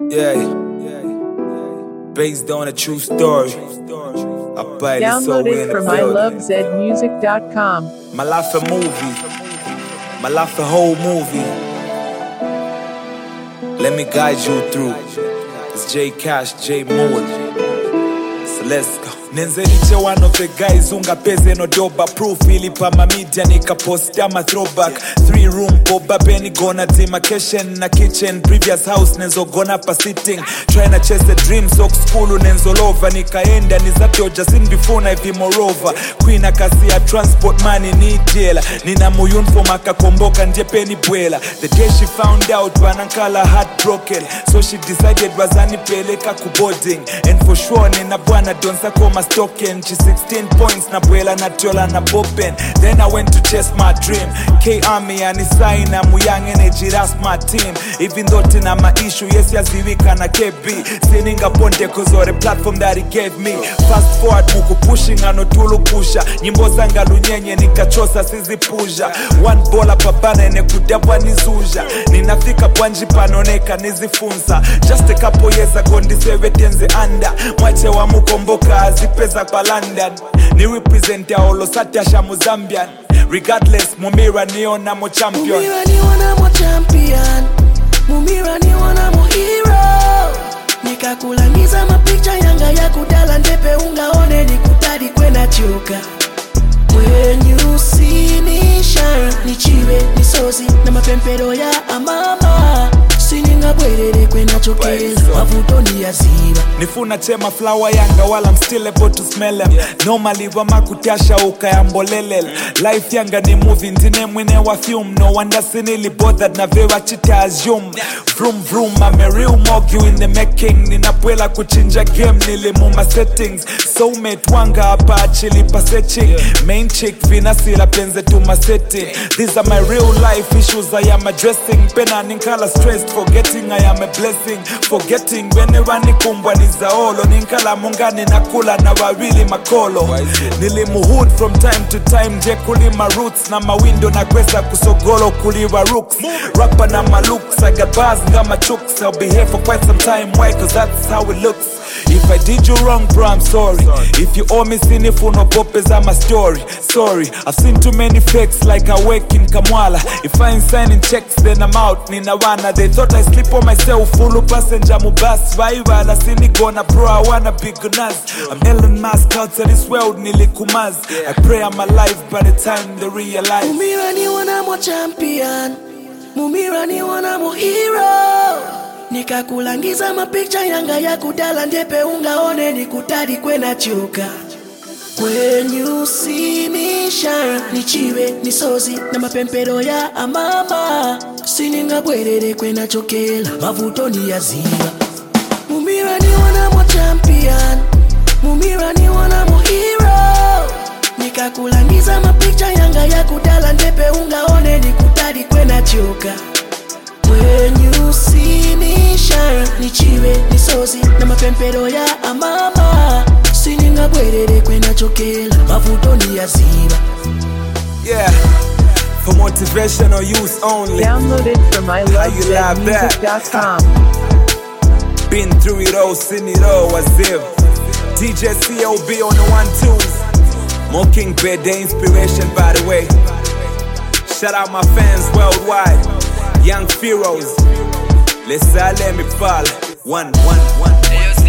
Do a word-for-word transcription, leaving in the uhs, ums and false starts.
Yeah, based on a true story. I buy this soul Download in it the from i building. love zed music dot com. My life a movie. My life a whole movie. Let me guide you through. It's J Cash, J Moore. So let's go. Nenzeliche one of the guys ungapeze no doba proof ilipa ma media nikapost ama throwback three room boba penny gonna demarcation na kitchen previous house nenzo gonna pa sitting trying to chase the dreams of school nenzo lova nikaenda nizatoja sin before na hivi moreover queen akasi ya transport money ni jela nina muyun for makakomboka ndiye penny bwela the day she found out banankala heartbroken so she decided wazanipeleka kuboarding and for sure nina bwana donsa koma token she sixteen points na bwela na tola na popen then I went to chase my dream K Army and sign na young energy that's my team even though tina my issue yes yaziwika na K B sininga ponte cause of the platform that he gave me fast forward muku pushing ano tulu pusha nyimbo zanga lunyenye nikachosa sizipusha one bola papana ene kudabwa nizuja ninafika bwanji panoneka nizifunza just a couple years ago ndisevetenze under mwache wa mukomboka pesa kwa London ni represent ya olo satyasha Mozambian regardless mumira niona mo champion mumira niona mo champion mumira niona mo hero nikakulangiza mapicha yanga ya kudala ndepe ungaone nikutadi kwena chuka when you see me shine nichiwe nisozi na mapempero ya amama sininga bwerere kwena chokela mavutoni ya ziba nifuna chema flower yanga while I'm still able to smell them yeah. Normally wama kutasha ukayambolelel life yanga ni movie ndine mwine wa film no wonder sinili bothered na vewa chita assume vroom vroom I'm a real mogul in the making ninapwela kuchinja game nilimuma settings soulmate wanga hapa achili pasechi main chick vinasila penze to my setting these are my real life issues I am addressing pena ninkala stressed forgetting I am a blessing forgetting whenever nikumbwa nizaolo ninkala mungani nakula na wawili makolo nilimuhood from time to time je kulima roots na mawindo na kwesa kusogolo kuliwa rooks rapper na malooks I got bars ngama chooks I'll be here for quite some time why cause that's how it looks if I did you wrong bro I'm sorry, sorry. If you owe me sinifuno popes I'm a story sorry I've seen too many fakes like I work in Kamwala if I ain't signing checks then I'm out nina wana they thought I sleep on myself full passenger mubas viral sini gonna bro I wanna be gunners I'm Elon Musk out to this world nilikumaz I pray I'm alive by the time they realize mumira ni wana mo champion mumira ni wana mo hero nikakulangiza mapicha yanga ya kudala ndepe ungaone nikutadi kwena chuka when you see me shine nichiwe nisozi na mapempero ya amama sininga bwerere kwena chokela mavutoni ya ziba mumira ni wana mo champion mumira ni wana mo hero nikakulangiza mapicha yanga ya kudala ndepe ungaone nikutadi kwena chuka when you see me shine nichiwe nisozi na mapempero ya amama sininga bwerere kwena chokela mavutoni ya ziba yeah for motivational use only Download it from i love zed music dot com. Been through it all, seen it all, as if D J C O B on the one twos Mocking Bed, the inspiration by the way. Shout out my fans worldwide, Young Heroes. Let's all let me fall. One, one, one.